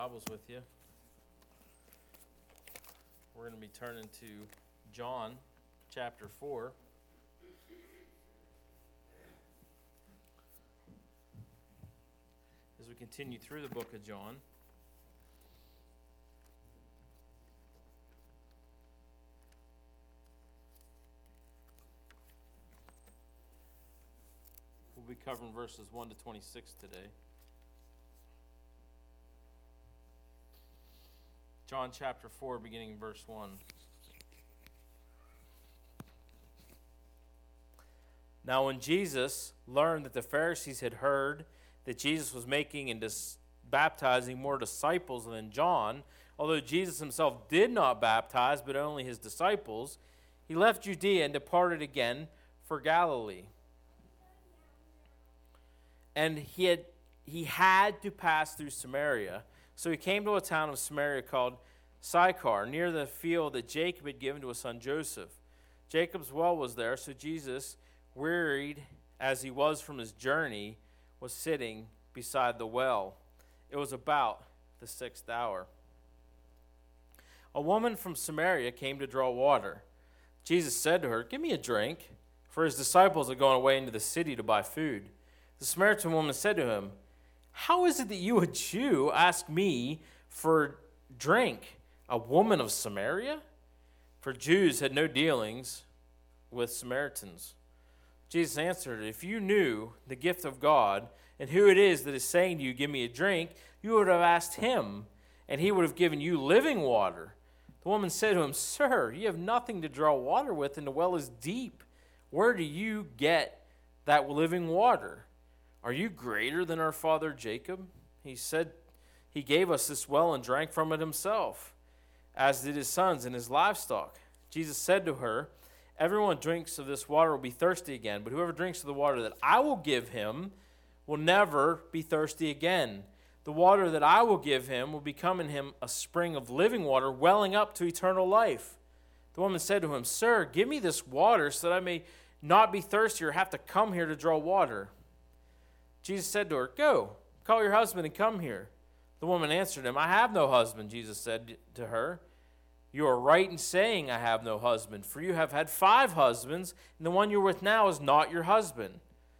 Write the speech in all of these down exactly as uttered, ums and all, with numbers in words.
Bibles with you. We're going to be turning to John chapter four. As we continue through the book of John. We'll be covering verses one to twenty-six today. John chapter four, beginning in verse one. Now when Jesus learned that the Pharisees had heard that Jesus was making and dis- baptizing more disciples than John, although Jesus himself did not baptize, but only his disciples, he left Judea and departed again for Galilee. And he had he had to pass through Samaria. So he came to a town of Samaria called Sychar, near the field that Jacob had given to his son Joseph. Jacob's well was there, so Jesus, wearied as he was from his journey, was sitting beside the well. It was about the sixth hour. A woman from Samaria came to draw water. Jesus said to her, "Give me a drink," for his disciples had gone away into the city to buy food. The Samaritan woman said to him, "How is it that you, a Jew, ask me for drink, a woman of Samaria?" For Jews had no dealings with Samaritans. Jesus answered, "If you knew the gift of God and who it is that is saying to you, 'Give me a drink,' you would have asked him, and he would have given you living water." The woman said to him, "Sir, you have nothing to draw water with, and the well is deep. Where do you get that living water? Are you greater than our father Jacob? He said he gave us this well and drank from it himself, as did his sons and his livestock." Jesus said to her, "Everyone who drinks of this water will be thirsty again, but whoever drinks of the water that I will give him will never be thirsty again. The water that I will give him will become in him a spring of living water, welling up to eternal life." The woman said to him, "Sir, give me this water so that I may not be thirsty or have to come here to draw water." Jesus said to her, "Go, call your husband and come here." The woman answered him, "I have no husband." Jesus said to her, "You are right in saying, 'I have no husband,' for you have had five husbands, and the one you're with now is not your husband.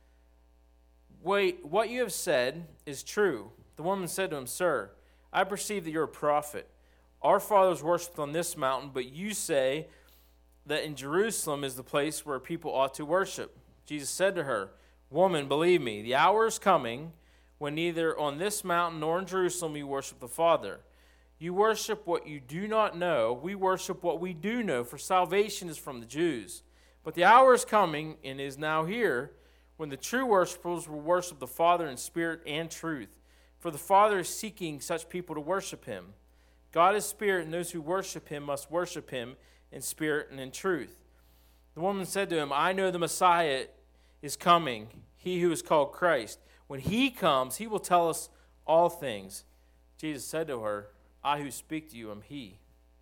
Wait, what you have said is true." The woman said to him, "Sir, I perceive that you're a prophet. Our fathers worshipped on this mountain, but you say that in Jerusalem is the place where people ought to worship." Jesus said to her, "Woman, believe me, the hour is coming when neither on this mountain nor in Jerusalem you worship the Father. You worship what you do not know. We worship what we do know, for salvation is from the Jews. But the hour is coming, and is now here, when the true worshipers will worship the Father in spirit and truth. For the Father is seeking such people to worship him. God is spirit, and those who worship him must worship him in spirit and in truth." The woman said to him, "I know the Messiah is coming, he who is called Christ. When he comes, he will tell us all things." Jesus said to her, "I who speak to you am he."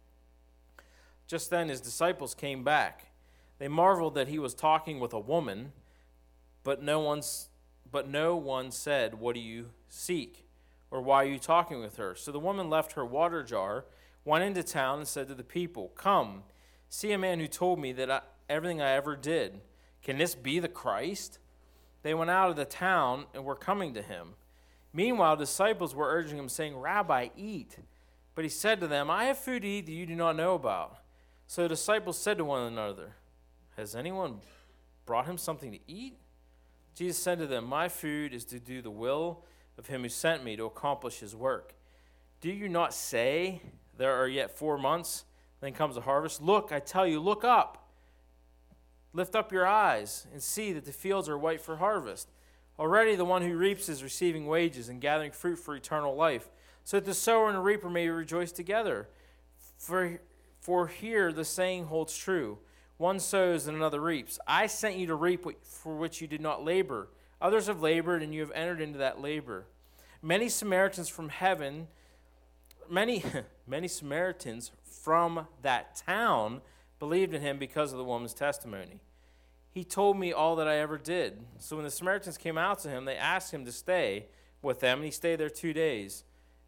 Just then his disciples came back. They marveled that he was talking with a woman, but no one's, but no one said, "What do you seek?" or "Why are you talking with her?" So the woman left her water jar, went into town, and said to the people, "Come, see a man who told me that I, everything I ever did. Can this be the Christ?" They went out of the town and were coming to him. Meanwhile, disciples were urging him, saying, "Rabbi, eat." But he said to them, "I have food to eat that you do not know about." So the disciples said to one another, "Has anyone brought him something to eat?" Jesus said to them, "My food is to do the will of him who sent me, to accomplish his work. Do you not say, 'There are yet four months, then comes the harvest'? Look, I tell you, look up. Lift up your eyes and see that the fields are white for harvest. Already the one who reaps is receiving wages and gathering fruit for eternal life, so that the sower and the reaper may rejoice together. For, for here the saying holds true, one sows and another reaps. I sent you to reap what, for which you did not labor. Others have labored, and you have entered into that labor." Many Samaritans from heaven, many, many Samaritans from that town believed in him because of the woman's testimony. "He told me all that I ever did." So when the Samaritans came out to him, they asked him to stay with them, and he stayed there two days.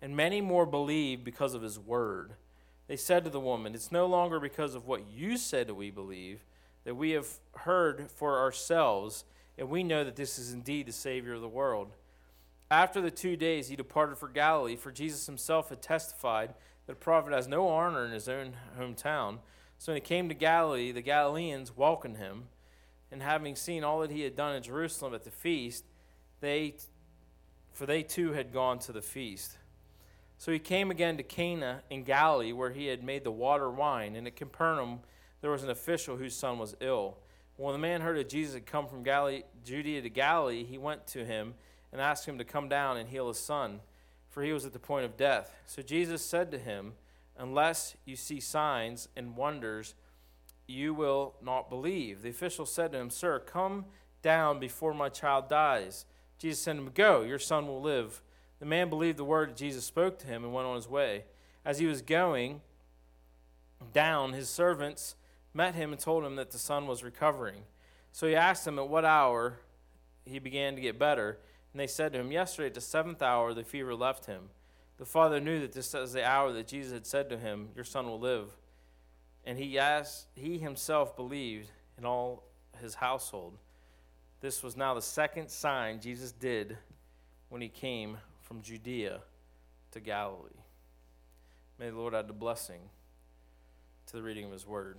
and many more believed because of his word. They said to the woman, "It's no longer because of what you said that we believe, that we have heard for ourselves, and we know that this is indeed the Savior of the world." After the two days he departed for Galilee, for Jesus himself had testified that a prophet has no honor in his own hometown. So when he came to Galilee, the Galileans welcomed him, and having seen all that he had done in Jerusalem at the feast, they, for they too had gone to the feast. So he came again to Cana in Galilee, where he had made the water wine, and at Capernaum there was an official whose son was ill. When the man heard that Jesus had come from Galilee, Judea to Galilee, he went to him and asked him to come down and heal his son, for he was at the point of death. So Jesus said to him, "Unless you see signs and wonders, you will not believe." The official said to him, "Sir, come down before my child dies." Jesus said to him, "Go, your son will live." The man believed the word that Jesus spoke to him and went on his way. As he was going down, his servants met him and told him that the son was recovering. So he asked them at what hour he began to get better. And they said to him, "Yesterday at the seventh hour the fever left him." The father knew that this was the hour that Jesus had said to him, "Your son will live." And he asked, he himself believed in all his household. This was now the second sign Jesus did when he came from Judea to Galilee. May the Lord add the blessing to the reading of his word.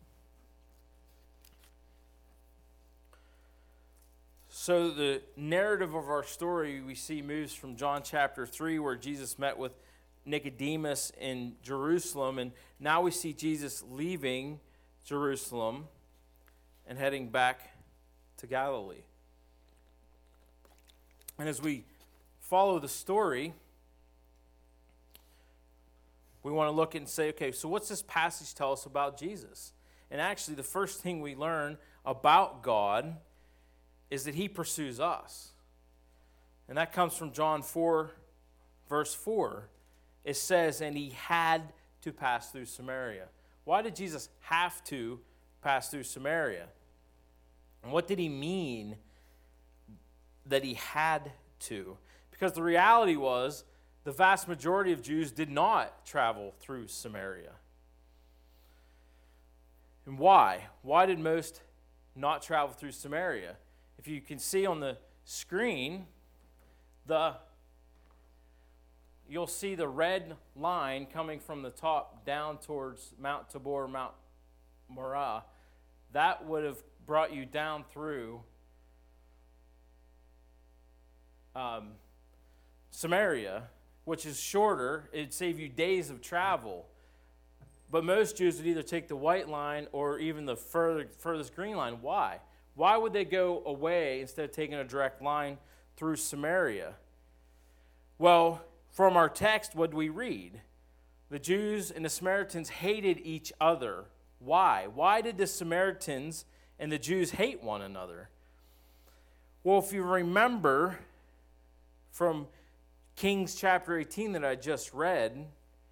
So the narrative of our story we see moves from John chapter three, where Jesus met with Nicodemus in Jerusalem, and now we see Jesus leaving Jerusalem and heading back to Galilee. And as we follow the story, we want to look and say, okay, so what's this passage tell us about Jesus? And actually, the first thing we learn about God is that he pursues us. And that comes from John four, verse four. It says, "And he had to pass through Samaria." Why did Jesus have to pass through Samaria? And what did he mean that he had to? Because the reality was, the vast majority of Jews did not travel through Samaria. And why? Why did most not travel through Samaria? If you can see on the screen, the you'll see the red line coming from the top down towards Mount Tabor, Mount Moriah. That would have brought you down through um, Samaria, which is shorter. It'd save you days of travel. But most Jews would either take the white line or even the further, furthest green line. Why? Why would they go away instead of taking a direct line through Samaria? Well, from our text, what do we read? The Jews and the Samaritans hated each other. Why? Why did the Samaritans and the Jews hate one another? Well, if you remember from Kings chapter eighteen that I just read,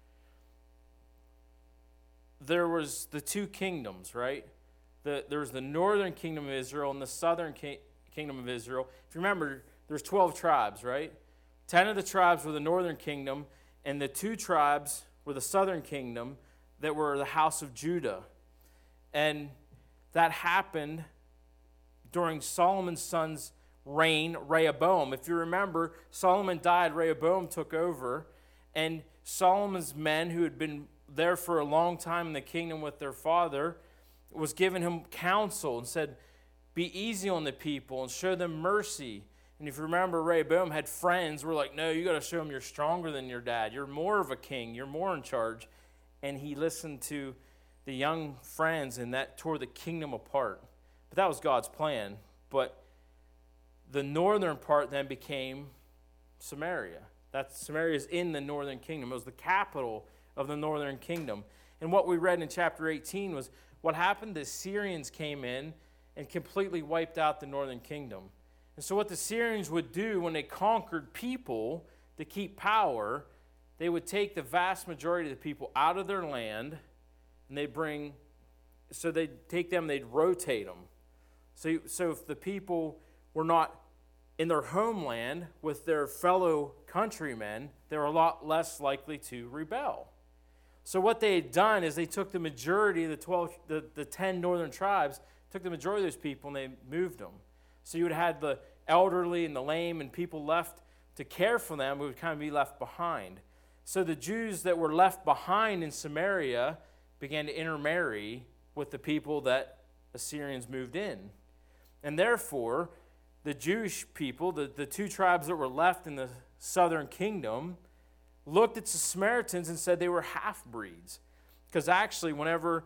there was the two kingdoms, right? The, there was the northern kingdom of Israel and the southern ki- kingdom of Israel. If you remember, there's twelve tribes, right? Ten of the tribes were the northern kingdom, and the two tribes were the southern kingdom that were the house of Judah. And that happened during Solomon's son's reign, Rehoboam. If you remember, Solomon died, Rehoboam took over, and Solomon's men, who had been there for a long time in the kingdom with their father, was giving him counsel and said, "Be easy on the people and show them mercy." And if you remember, Rehoboam had friends who were like, "No, you got to show them you're stronger than your dad. You're more of a king. You're more in charge." And he listened to the young friends, and that tore the kingdom apart. But that was God's plan. But the northern part then became Samaria. That Samaria is in the northern kingdom. It was the capital of the northern kingdom. And what we read in chapter eighteen was what happened. The Syrians came in and completely wiped out the northern kingdom. And so what the Syrians would do when they conquered people to keep power, they would take the vast majority of the people out of their land, and they'd bring, so they'd take them, they'd rotate them. So, so if the people were not in their homeland with their fellow countrymen, they were a lot less likely to rebel. So what they had done is they took the majority of the twelve, the, the ten northern tribes, took the majority of those people and they moved them. So you would have had the elderly and the lame and people left to care for them who would kind of be left behind. So the Jews that were left behind in Samaria began to intermarry with the people that Assyrians moved in. And therefore, the Jewish people, the, the two tribes that were left in the southern kingdom, looked at the Samaritans and said they were half-breeds. Because actually, whenever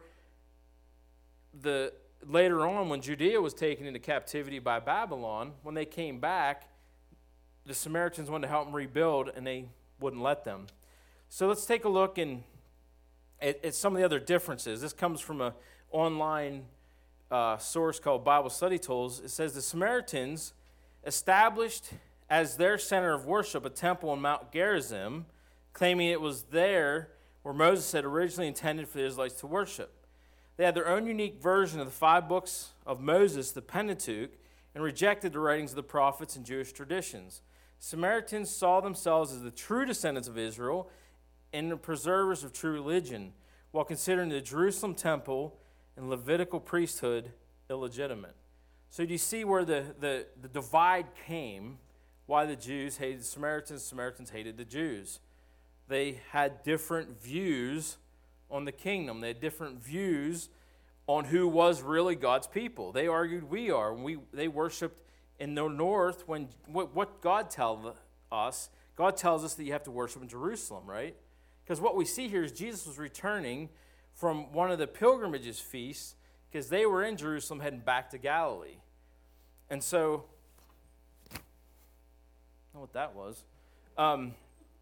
the later on, when Judea was taken into captivity by Babylon, when they came back, the Samaritans wanted to help them rebuild, and they wouldn't let them. So let's take a look in, at, at some of the other differences. This comes from an online uh, source called Bible Study Tools. It says the Samaritans established as their center of worship a temple on Mount Gerizim, claiming it was there where Moses had originally intended for the Israelites to worship. They had their own unique version of the five books of Moses, the Pentateuch, and rejected the writings of the prophets and Jewish traditions. Samaritans saw themselves as the true descendants of Israel and the preservers of true religion, while considering the Jerusalem temple and Levitical priesthood illegitimate. So do you see where the, the, the divide came, why the Jews hated the Samaritans, Samaritans hated the Jews? They had different views on the kingdom. They had different views on who was really God's people. They argued we are. We, they worshipped in the north when what, what God tells us, God tells us that you have to worship in Jerusalem, right? Because what we see here is Jesus was returning from one of the pilgrimages feasts because they were in Jerusalem heading back to Galilee. And so, I don't know what that was. Um,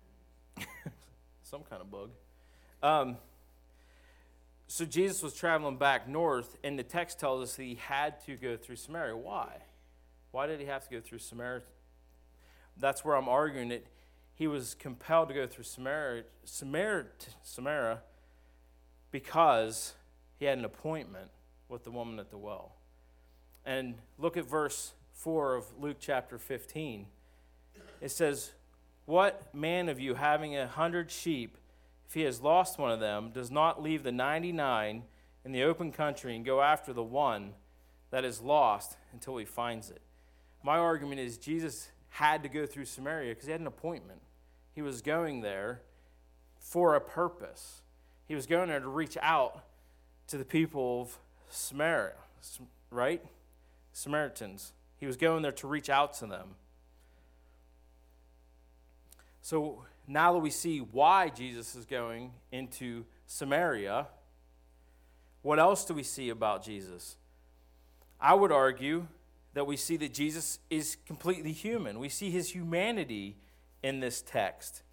some kind of bug. Um, so Jesus was traveling back north, and the text tells us that he had to go through Samaria. Why? Why did he have to go through Samaria? That's where I'm arguing that he was compelled to go through Samaria, Samaria, Samaria because he had an appointment with the woman at the well. And look at verse four of Luke chapter fifteen. It says, "What man of you having a hundred sheep, if he has lost one of them, does not leave the ninety-nine in the open country and go after the one that is lost until he finds it?" My argument is Jesus had to go through Samaria because he had an appointment. He was going there for a purpose. He was going there to reach out to the people of Samaria, right? Samaritans. He was going there to reach out to them. So now that we see why Jesus is going into Samaria, what else do we see about Jesus? I would argue that we see that Jesus is completely human. We see his humanity in this text.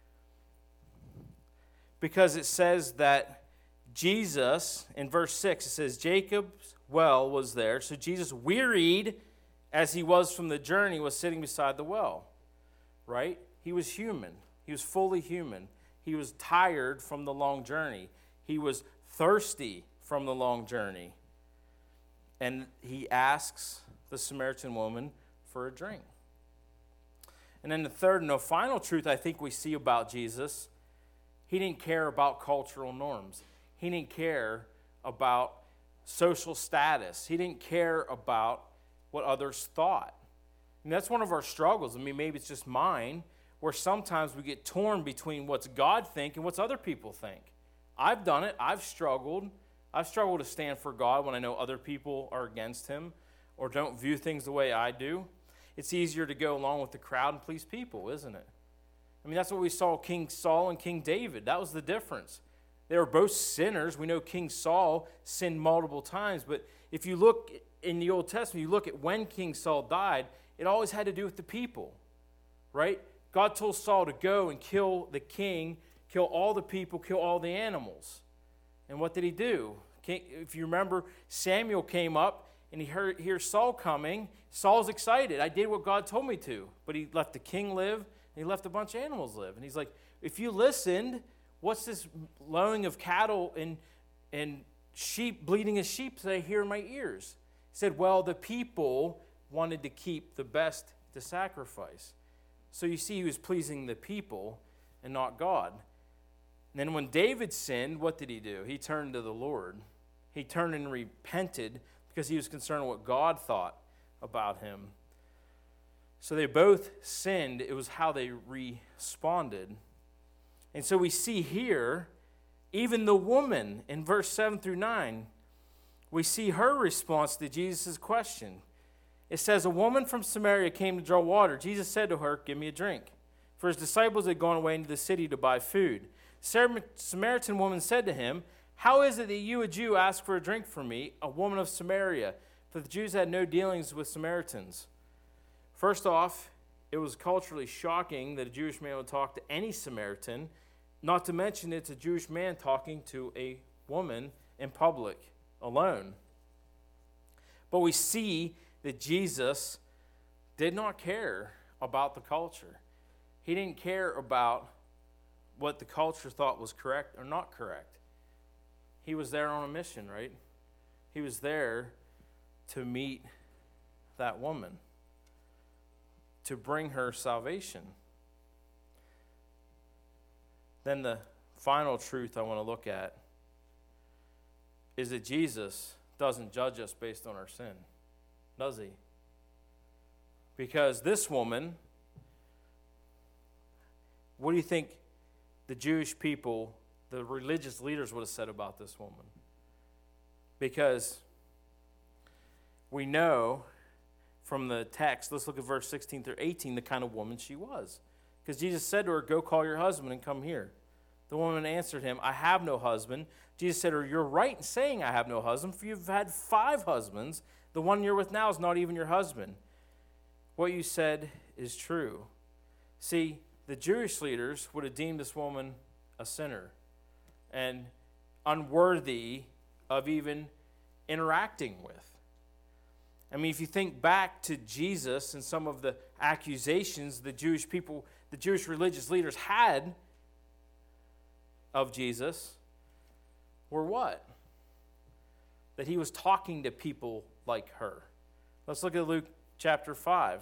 Because it says that Jesus, in verse six, it says, Jacob's well was there. So Jesus, wearied as he was from the journey, was sitting beside the well, right? He was human. He was fully human. He was tired from the long journey. He was thirsty from the long journey. And he asks the Samaritan woman for a drink. And then the third and the final truth I think we see about Jesus, he didn't care about cultural norms. He didn't care about social status. He didn't care about what others thought. And that's one of our struggles. I mean, maybe it's just mine, where sometimes we get torn between what's God think and what's other people think. I've done it. I've struggled. I've struggled to stand for God when I know other people are against him or don't view things the way I do. It's easier to go along with the crowd and please people, isn't it? I mean, that's what we saw King Saul and King David. That was the difference. They were both sinners. We know King Saul sinned multiple times, but if you look in the Old Testament, you look at when King Saul died, it always had to do with the people, right? God told Saul to go and kill the king, kill all the people, kill all the animals. And what did he do? If you remember, Samuel came up and he heard hears Saul coming. Saul's excited. I did what God told me to. But he let the king live, and he left a bunch of animals live. And he's like, if you listened, what's this lowing of cattle and, and sheep, bleating of sheep that I hear in my ears? He said, well, the people wanted to keep the best to sacrifice. So you see, he was pleasing the people and not God. And then when David sinned, what did he do? He turned to the Lord. He turned and repented because he was concerned with what God thought about him. So they both sinned. It was how they responded. And so we see here, even the woman in verse seven through nine, we see her response to Jesus' question. It says, a woman from Samaria came to draw water. Jesus said to her, give me a drink. For his disciples had gone away into the city to buy food. The Samaritan woman said to him, how is it that you, a Jew, ask for a drink from me, a woman of Samaria? For the Jews had no dealings with Samaritans. First off, it was culturally shocking that a Jewish man would talk to any Samaritan, not to mention it's a Jewish man talking to a woman in public alone. But we see that Jesus did not care about the culture. He didn't care about what the culture thought was correct or not correct. He was there on a mission, right? He was there to meet that woman, to bring her salvation. Then the final truth I want to look at is that Jesus doesn't judge us based on our sin, does he? Because this woman, what do you think the Jewish people, the religious leaders would have said about this woman? Because we know from the text, let's look at verse sixteen through eighteen, the kind of woman she was. Because Jesus said to her, go call your husband and come here. The woman answered him, I have no husband. Jesus said to her, you're right in saying I have no husband, for you've had five husbands. The one you're with now is not even your husband. What you said is true. See, the Jewish leaders would have deemed this woman a sinner and unworthy of even interacting with. I mean, if you think back to Jesus and some of the accusations the Jewish people, the Jewish religious leaders had of Jesus, were what? That he was talking to people like her. Let's look at Luke chapter five.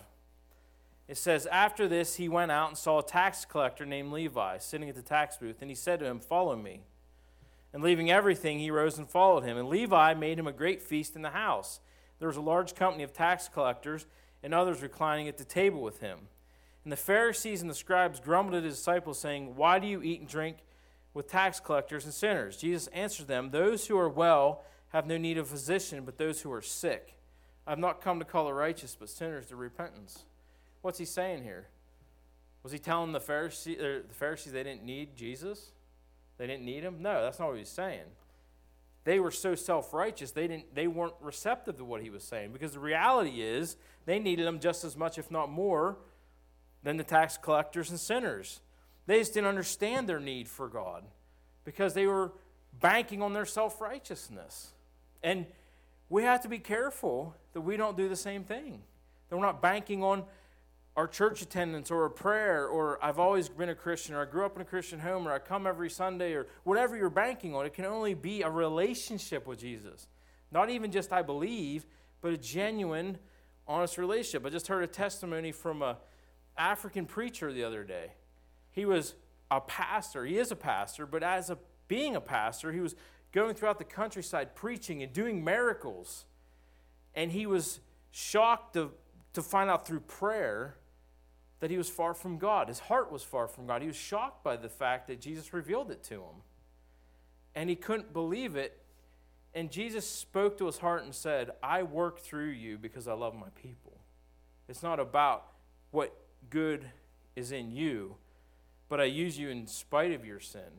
It says, after this he went out and saw a tax collector named Levi sitting at the tax booth, and he said to him, follow me. And leaving everything, he rose and followed him. And Levi made him a great feast in the house. There was a large company of tax collectors and others reclining at the table with him. And the Pharisees and the scribes grumbled at his disciples, saying, why do you eat and drink with tax collectors and sinners? Jesus answered them, those who are well have no need of a physician, but those who are sick. I have not come to call the righteous, but sinners to repentance. What's he saying here? Was he telling the Pharisees, the Pharisees they didn't need Jesus? They didn't need him? No, that's not what he's saying. They were so self-righteous, they didn't they weren't receptive to what he was saying, because the reality is they needed him just as much, if not more, than the tax collectors and sinners. They just didn't understand their need for God because they were banking on their self-righteousness. And we have to be careful that we don't do the same thing. That we're not banking on our church attendance or a prayer, or I've always been a Christian, or I grew up in a Christian home, or I come every Sunday, or whatever you're banking on. It can only be a relationship with Jesus. Not even just I believe, but a genuine, honest relationship. I just heard a testimony from an African preacher the other day. He was a pastor. He is a pastor, but as a being a pastor, he was going throughout the countryside preaching and doing miracles. And he was shocked to, to find out through prayer that he was far from God. His heart was far from God. He was shocked by the fact that Jesus revealed it to him. And he couldn't believe it. And Jesus spoke to his heart and said, I work through you because I love my people. It's not about what good is in you, but I use you in spite of your sin.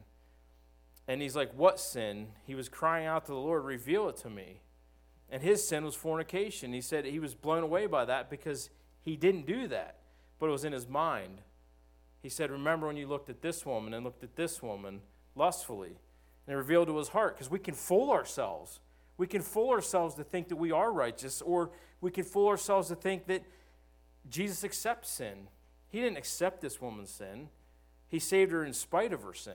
And he's like, what sin? He was crying out to the Lord, reveal it to me. And his sin was fornication. He said he was blown away by that because he didn't do that, but it was in his mind. He said, remember when you looked at this woman and looked at this woman lustfully. And it revealed to his heart, because we can fool ourselves. We can fool ourselves to think that we are righteous, or we can fool ourselves to think that Jesus accepts sin. He didn't accept this woman's sin. He saved her in spite of her sin.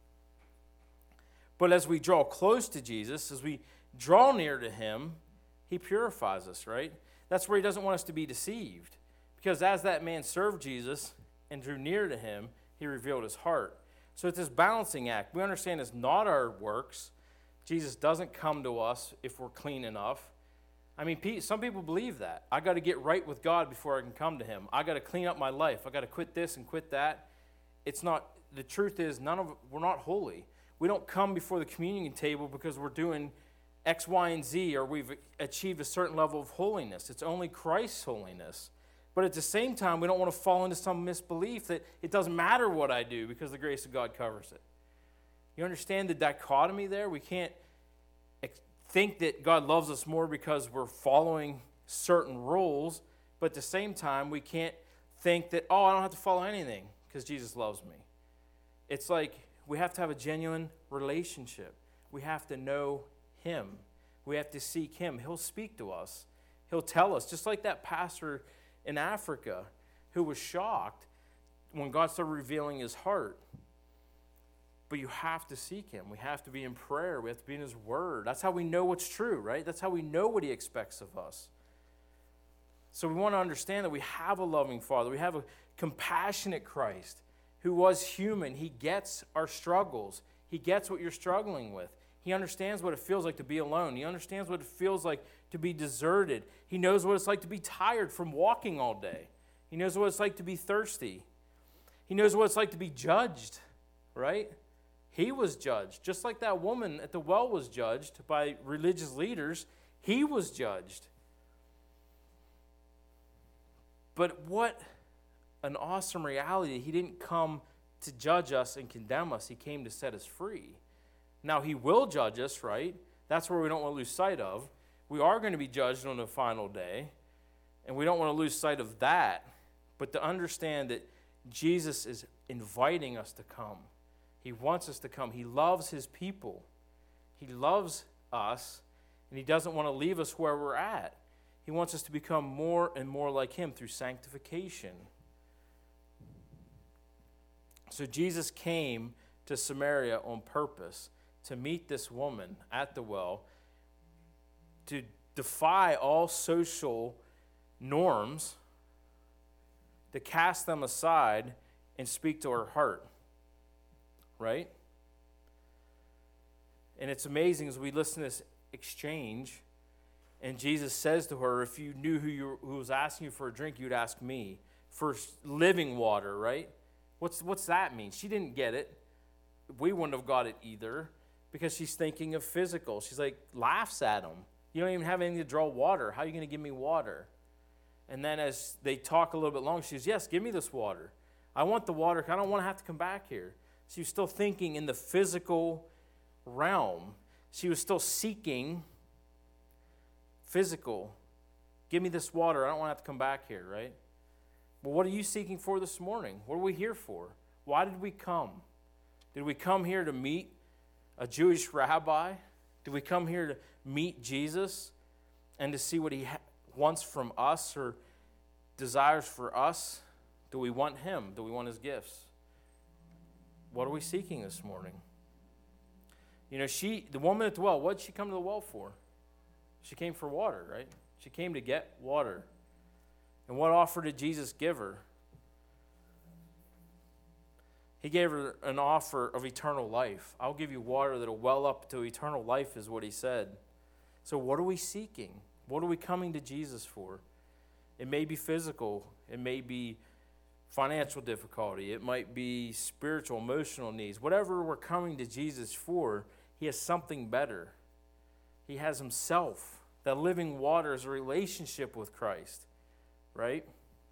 But as we draw close to Jesus, as we draw near to him, he purifies us, right? That's where he doesn't want us to be deceived. Because as that man served Jesus and drew near to him, he revealed his heart. So it's this balancing act. We understand it's not our works. Jesus doesn't come to us if we're clean enough. I mean, some people believe that. I got to get right with God before I can come to him. I got to clean up my life. I got to quit this and quit that. It's not, the truth is, none of we're not holy. We don't come before the communion table because we're doing X, Y, and Z, or we've achieved a certain level of holiness. It's only Christ's holiness. But at the same time, we don't want to fall into some misbelief that it doesn't matter what I do because the grace of God covers it. You understand the dichotomy there? We can't think that God loves us more because we're following certain rules, but at the same time, we can't think that, oh, I don't have to follow anything because Jesus loves me. It's like we have to have a genuine relationship. We have to know him. We have to seek him. He'll speak to us. He'll tell us, just like that pastor in Africa who was shocked when God started revealing his heart. But you have to seek him. We have to be in prayer. We have to be in his word. That's how we know what's true, right? That's how we know what he expects of us. So we want to understand that we have a loving Father. We have a compassionate Christ who was human. He gets our struggles. He gets what you're struggling with. He understands what it feels like to be alone. He understands what it feels like to be deserted. He knows what it's like to be tired from walking all day. He knows what it's like to be thirsty. He knows what it's like to be judged, right? He was judged. Just like that woman at the well was judged by religious leaders, he was judged. But what an awesome reality. He didn't come to judge us and condemn us. He came to set us free. Now, he will judge us, right? That's where we don't want to lose sight of. We are going to be judged on the final day, and we don't want to lose sight of that. But to understand that Jesus is inviting us to come. He wants us to come. He loves his people. He loves us, and he doesn't want to leave us where we're at. He wants us to become more and more like him through sanctification. So Jesus came to Samaria on purpose to meet this woman at the well, to defy all social norms, to cast them aside and speak to her heart. Right? And it's amazing as we listen to this exchange, and Jesus says to her, if you knew who, you, who was asking you for a drink, you'd ask me for living water, right? What's, what's that mean? She didn't get it. We wouldn't have got it either because she's thinking of physical. She's like, laughs at him. You don't even have anything to draw water. How are you going to give me water? And then as they talk a little bit longer, she says, yes, give me this water. I want the water. I don't want to have to come back here. She was still thinking in the physical realm. She was still seeking physical. Give me this water. I don't want to have to come back here, right? Well, what are you seeking for this morning? What are we here for? Why did we come? Did we come here to meet a Jewish rabbi? Did we come here to meet Jesus and to see what he ha- wants from us or desires for us? Do we want him? Do we want his gifts? What are we seeking this morning? You know, she, the woman at the well, what did she come to the well for? She came for water, right? She came to get water. And what offer did Jesus give her? He gave her an offer of eternal life. I'll give you water that will well up to eternal life is what he said. So what are we seeking? What are we coming to Jesus for? It may be physical. It may be financial difficulty. It might be spiritual, emotional needs. Whatever we're coming to Jesus for, he has something better. He has himself. That living water is a relationship with Christ, right?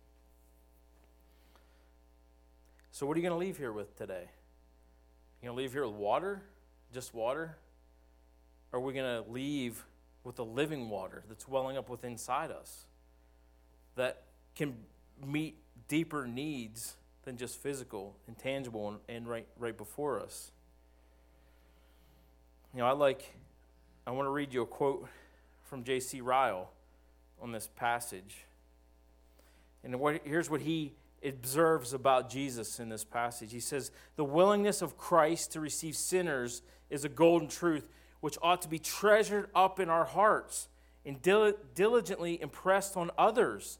So what are you going to leave here with today? You going to leave here with water? Just water? Or are we going to leave with the living water that's welling up within inside us that can meet deeper needs than just physical and tangible and, and right right before us? You know, I like, I want to read you a quote from J C Ryle on this passage. And what, here's what he observes about Jesus in this passage. He says, the willingness of Christ to receive sinners is a golden truth which ought to be treasured up in our hearts and dil- diligently impressed on others.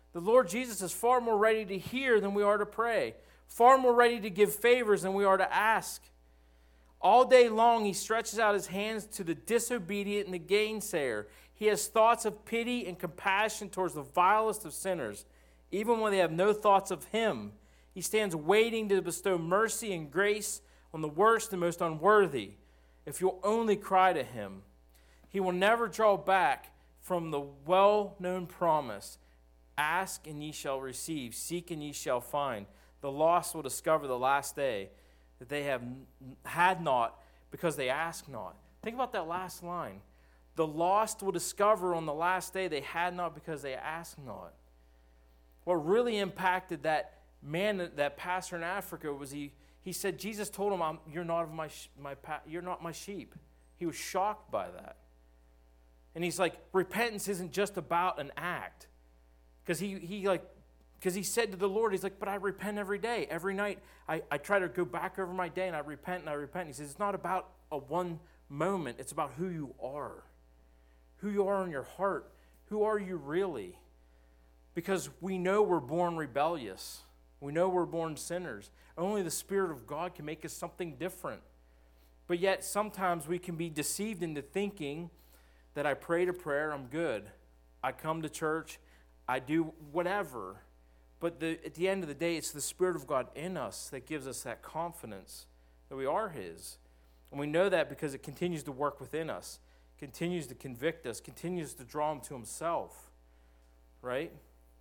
The Lord Jesus is far more ready to hear than we are to pray, far more ready to give favors than we are to ask. All day long, he stretches out his hands to the disobedient and the gainsayer. He has thoughts of pity and compassion towards the vilest of sinners, even when they have no thoughts of him. He stands waiting to bestow mercy and grace on the worst and most unworthy. If you'll only cry to him, he will never draw back from the well-known promise, ask and ye shall receive, seek and ye shall find. The lost will discover the last day that they have had not because they ask not. Think about that last line. The lost will discover on the last day they had not because they asked not. What really impacted that man, that pastor in Africa, was he, he said, Jesus told him, I'm, you're not of my, my, you're not my sheep. He was shocked by that. And he's like, repentance isn't just about an act. Because he, he like, because he said to the Lord, he's like, but I repent every day. Every night I, I try to go back over my day and I repent and I repent. He says, it's not about a one moment. It's about who you are. Who you are in your heart. Who are you really? Because we know we're born rebellious. We know we're born sinners. Only the Spirit of God can make us something different. But yet sometimes we can be deceived into thinking that I prayed a prayer, I'm good. I come to church, I do whatever. But the, at the end of the day, it's the Spirit of God in us that gives us that confidence that we are his. And we know that because it continues to work within us, continues to convict us, continues to draw him to himself. Right?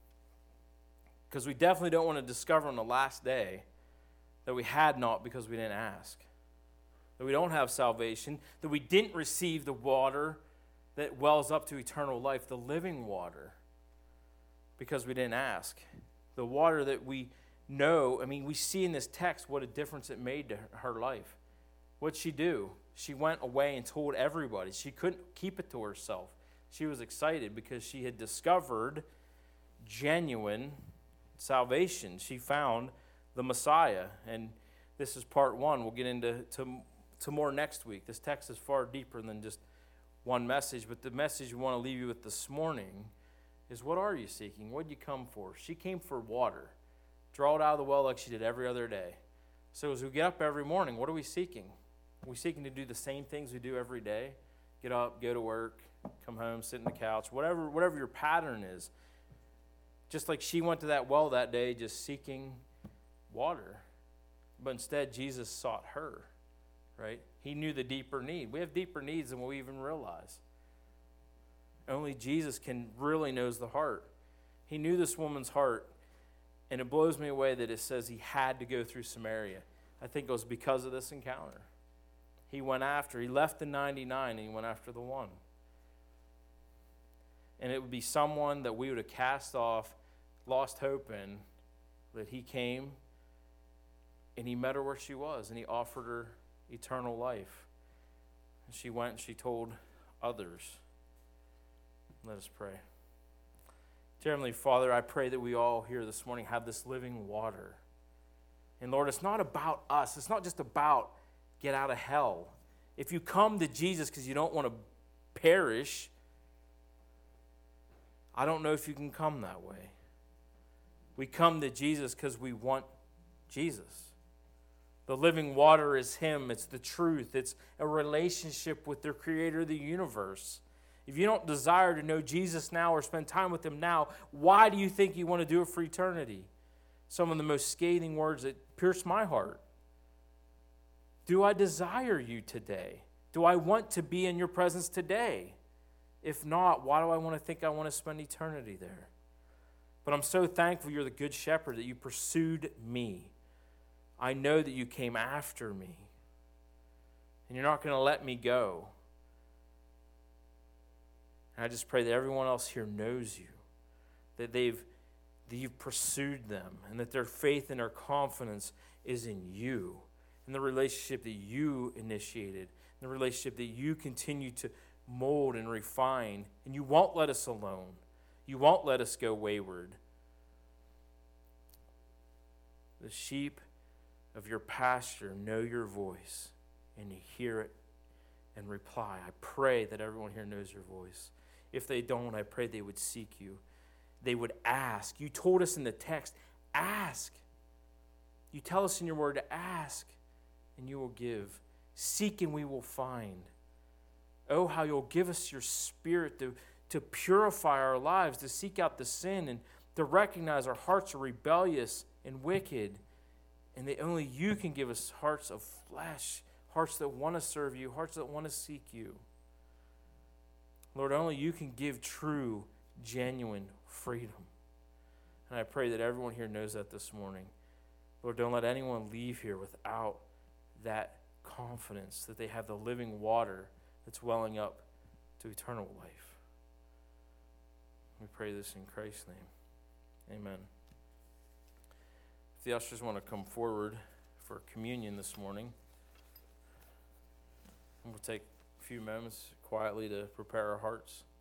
Because we definitely don't want to discover on the last day that we had not because we didn't ask. That we don't have salvation, that we didn't receive the water that wells up to eternal life, the living water, because we didn't ask. The water that we know, I mean, we see in this text what a difference it made to her life. What'd she do? She went away and told everybody. She couldn't keep it to herself. She was excited because she had discovered genuine salvation. She found the Messiah. And this is part one. We'll get into to, to more next week. This text is far deeper than just one message, but the message we want to leave you with this morning is, what are you seeking? What did you come for? She came for water. Draw it out of the well like she did every other day. So as we get up every morning, what are we seeking? Are we seeking to do the same things we do every day? Get up, go to work, come home, sit on the couch, whatever, whatever your pattern is. Just like she went to that well that day just seeking water. But instead, Jesus sought her, right? He knew the deeper need. We have deeper needs than we even realize. Only Jesus can really knows the heart. He knew this woman's heart, and it blows me away that it says he had to go through Samaria. I think it was because of this encounter. He went after, he left the ninety-nine and he went after the one. And it would be someone that we would have cast off, lost hope in, that he came and he met her where she was and he offered her eternal life. And she went and she told others. Let us pray. Dear Heavenly Father, I pray that we all here this morning have this living water. And Lord, it's not about us. It's not just about get out of hell. If you come to Jesus because you don't want to perish, I don't know if you can come that way. We come to Jesus because we want Jesus. The living water is him. It's the truth. It's a relationship with the creator of the universe. If you don't desire to know Jesus now or spend time with him now, why do you think you want to do it for eternity? Some of the most scathing words that pierce my heart. Do I desire you today? Do I want to be in your presence today? If not, why do I want to think I want to spend eternity there? But I'm so thankful you're the good shepherd, that you pursued me. I know that you came after me. And you're not going to let me go. And I just pray that everyone else here knows you. That they've that you've pursued them. And that their faith and their confidence is in you. In the relationship that you initiated. In the relationship that you continue to mold and refine. And you won't let us alone. You won't let us go wayward. The sheep of your pasture know your voice, and you hear it and reply. I pray that everyone here knows your voice. If they don't, I pray they would seek you. they would ask. You told us in the text, ask. You tell us in your word to ask, and you will give. Seek, and we will find. Oh, how you'll give us your Spirit to, to purify our lives, to seek out the sin, and to recognize our hearts are rebellious and wicked, and that only you can give us hearts of flesh, hearts that want to serve you, hearts that want to seek you. Lord, only you can give true, genuine freedom. And I pray that everyone here knows that this morning. Lord, don't let anyone leave here without that confidence that they have the living water that's welling up to eternal life. We pray this in Christ's name. Amen. If the ushers want to come forward for communion this morning, we'll take a few moments quietly to prepare our hearts.